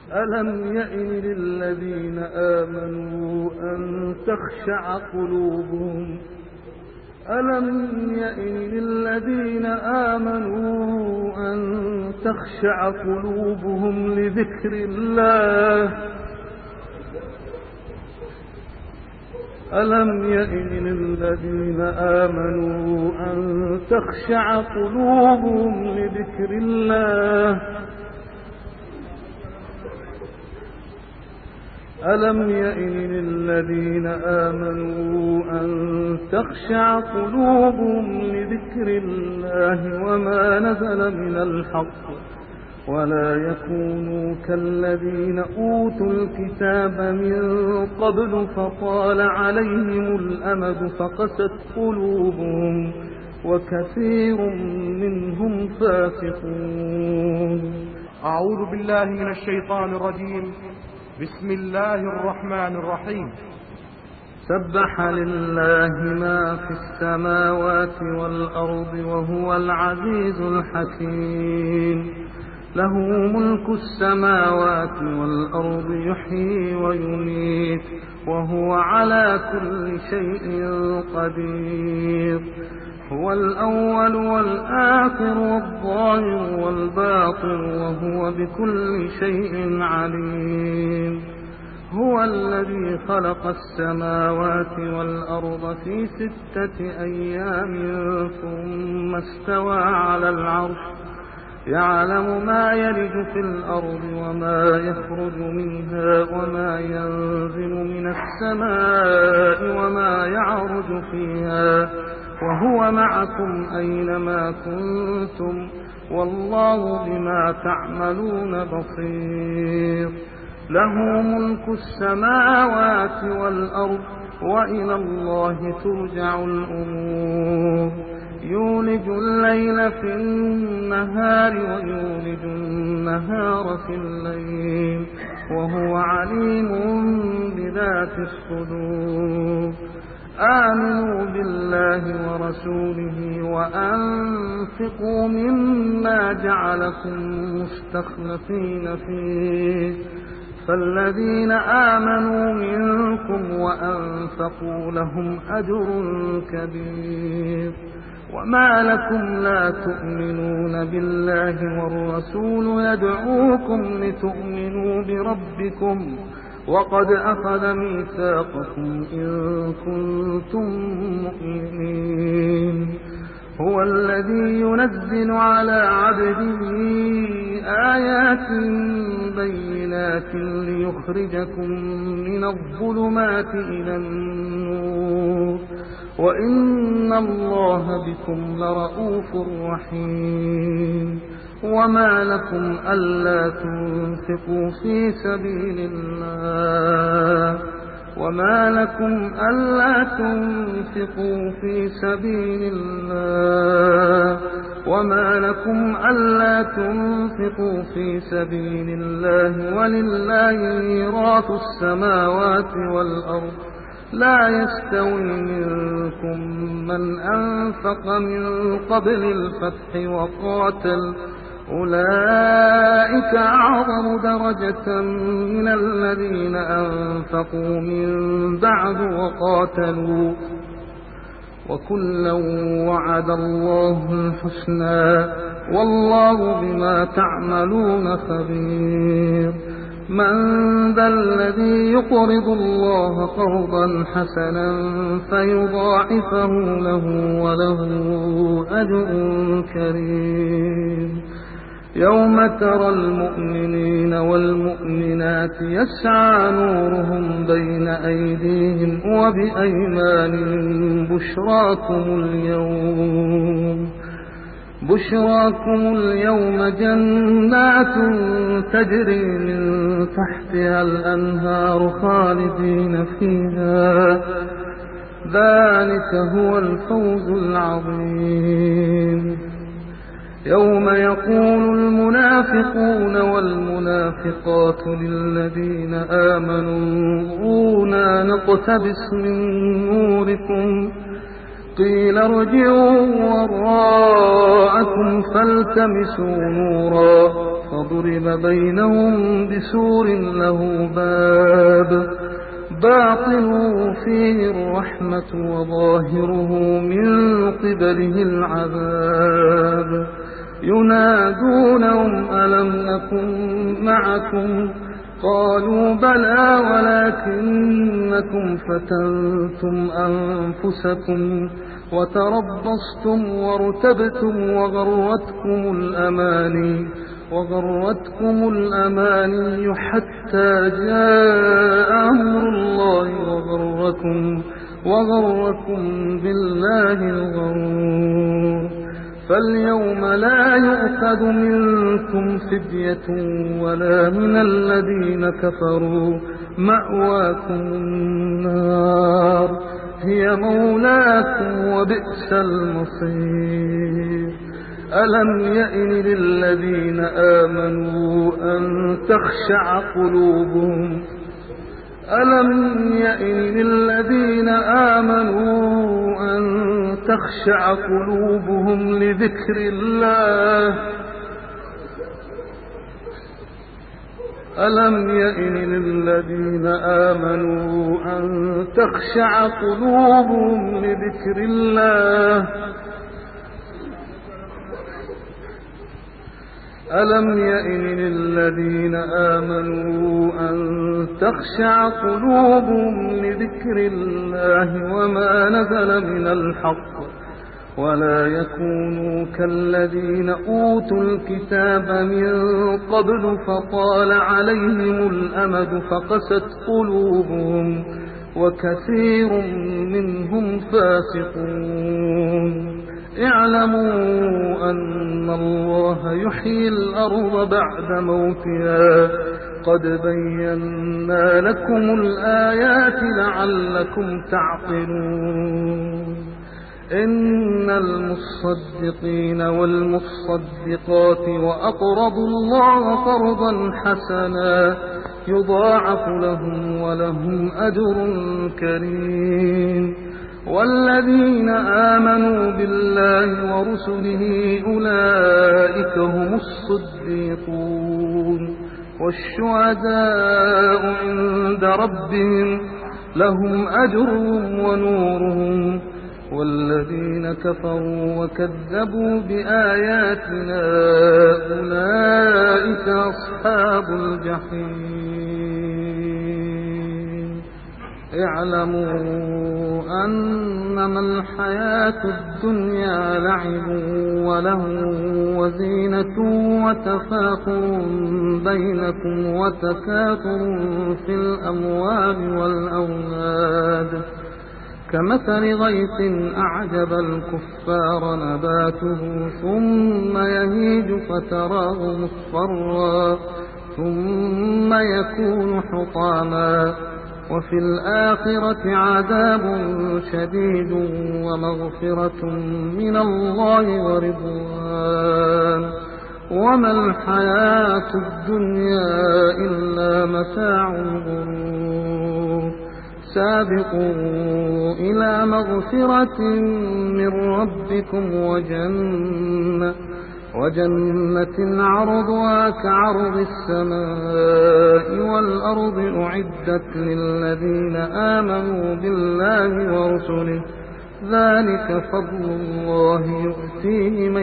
ألم يئن للذين آمنوا أن تخشع قلوبهم لذكر الله ألم يئن للذين آمنوا أن تخشع قلوبهم لذكر الله وما نزل من الحق ولا يكونوا كالذين أوتوا الكتاب من قبل فطال عليهم الأمد فقست قلوبهم وكثير منهم فاسقون. أعوذ بالله من الشيطان الرجيم. بسم الله الرحمن الرحيم. سبح لله ما في السماوات والأرض وهو العزيز الحكيم. له ملك السماوات والأرض يحيي ويميت وهو على كل شيء قدير. هو الأول والآخر والظاهر والباطن وهو بكل شيء عليم. هو الذي خلق السماوات والأرض في 6 أيام ثم استوى على العرش يعلم ما يلج في الأرض وما يخرج منها وما ينزل من السماء وما يعرج فيها وهو معكم أينما كنتم والله بما تعملون بصير. له ملك السماوات والأرض وإلى الله ترجع الأمور. يولج الليل في النهار ويولج النهار في الليل وهو عليم بذات الصدور. آمنوا بالله ورسوله وأنفقوا مما جعلكم مستخلفين فيه فالذين آمنوا منكم وأنفقوا لهم أجر كبير. وما لكم لا تؤمنون بالله والرسول يدعوكم لتؤمنوا بربكم وقد أخذ ميثاقكم إن كنتم مؤمنين. هو الذي ينزل على عبده آيات بينات ليخرجكم من الظلمات إلى النور وإن الله بكم لرءوف رحيم. وما لكم ألا تنفقوا في سبيل الله ولله ميراث السماوات والأرض. لا يستوي منكم من أنفق من قبل الفتح وقاتل أولئك أعظم درجة من الذين أنفقوا من بعد وقاتلوا وكلا وعد الله الحسنى والله بما تعملون خبير. من ذا الذي يقرض الله قرضا حسنا فيضاعفه له وله أجر كريم. يوم ترى المؤمنين والمؤمنات يسعى نورهم بين أيديهم وبأيمانهم بشراكم اليوم جنات تجري من تحتها الأنهار خالدين فيها ذلك هو الفوز العظيم. يوم يقول المنافقون والمنافقات للذين آمنوا انظرونا نقتبس من نوركم قيل ارجعوا وراءكم فالتمسوا نورا فضرب بينهم بسور له باب باطنه فيه الرحمة وظاهره من قبله العذاب ينادونهم ألم نكن معكم قالوا بلى ولكنكم فتنتم أنفسكم وتربصتم وارتبتم وغرتكم الأماني حتى جاء أمر الله وغركم بالله الغرور فاليوم لا يؤخذ منكم فدية ولا من الذين كفروا مأواكم النار هي مولاكم وبئس المصير ألم يئن للذين آمنوا أن تخشع قلوبهم لذكر الله ألم يئن للذين آمنوا أن تخشع قلوبهم لذكر الله وما نزل من الحق ولا يكونوا كالذين أوتوا الكتاب من قبل فطال عليهم الأمد فقست قلوبهم وكثير منهم فاسقون اعلموا أن الله يحيي الأرض بعد موتها قد بينا لكم الآيات لعلكم تعقلون إن المصدقين والمصدقات وأقرضوا الله قرضا حسنا يضاعف لهم ولهم أجر كريم والذين آمنوا بالله ورسله أولئك هم الصديقون والشهداء عند ربهم لهم أجرهم ونورهم والذين كفروا وكذبوا بآياتنا أولئك أصحاب الجحيم اعلموا أنما الحياة الدنيا لعب ولهو وزينة وتفاخر بينكم وتكاثر في الأموال والأولاد كمثل غيث أعجب الكفار نباته ثم يهيج فتراه مصفرا ثم يكون حطاما وفي الآخرة عذاب شديد ومغفرة من الله ورضوان وما الحياة الدنيا إلا متاع الغرور سابقوا إلى مغفرة من ربكم وجنة عرضها كعرض السماء والأرض أعدت للذين آمنوا بالله ورسله ذلك فضل الله يؤتيه من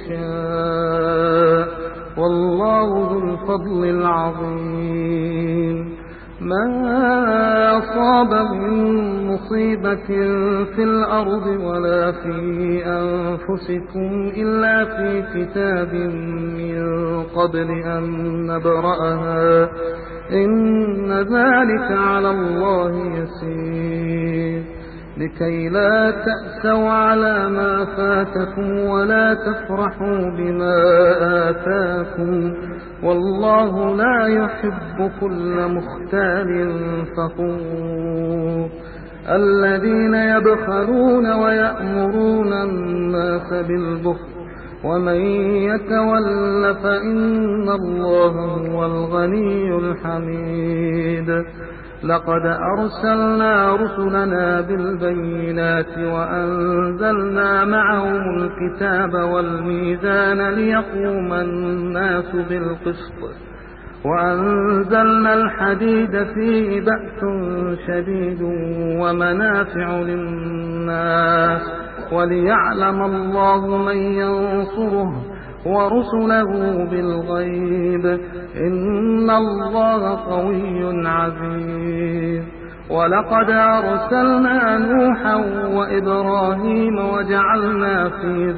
يشاء والله ذو الفضل العظيم ما أصاب من مصيبة في الأرض ولا في أنفسكم إلا في كتاب من قبل أن نبرأها إن ذلك على الله يسير لكي لا تأسوا على ما فاتكم ولا تفرحوا بما آتاكم والله لا يحب كل مختال فخور الذين يبخلون ويأمرون الناس بالبخل ومن يتول فإن الله هو الغني الحميد. لقد أرسلنا رسلنا بالبينات وأنزلنا معهم الكتاب والميزان ليقوم الناس بالقسط وأنزلنا الحديد فيه بأس شديد ومنافع للناس وليعلم الله من ينصره ورسله بالغيب إن الله قوي عزيز. ولقد أرسلنا نوحا وإبراهيم وجعلنا في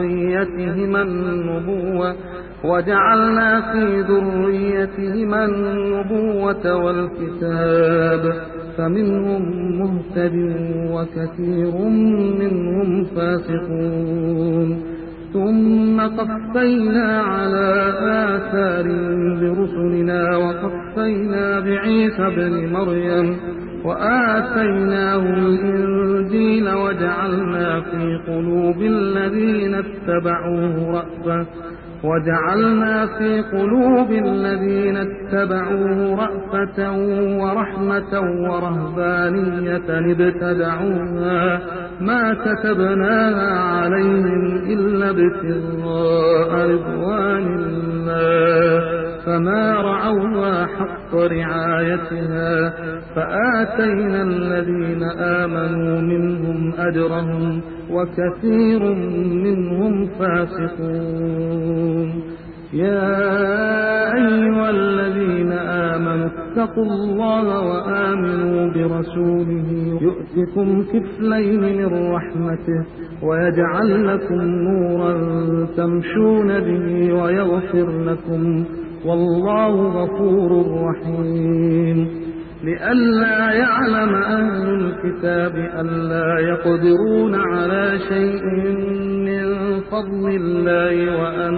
ذريتهما النبوة والكتاب فمنهم مهتد وكثير منهم فاسقون. ثم قفينا على آثار برسلنا وقفينا بعيسى بن مريم وآتيناه الإنجيل وجعلنا في قلوب الذين اتبعوه رأفة ورحمة ورهبانية ابتدعوها ما كتبناها عليهم إلا ابتغاء رضوان الله فما رعوها حق رعايتها فآتينا الذين آمنوا منهم أجرهم وكثير منهم فاسقون. يا أيها الذين آمنوا اتقوا الله وآمنوا برسوله يؤتكم كفلين من رحمته ويجعل لكم نورا تمشون به ويغفر لكم والله غفور رحيم. لئلا يعلم أهل الكتاب ألا يقدرون على شيء من فضل الله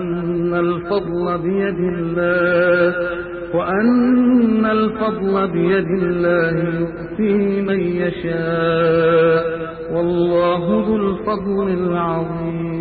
وأن الفضل بيد الله يؤتيه من يشاء والله ذو الفضل العظيم.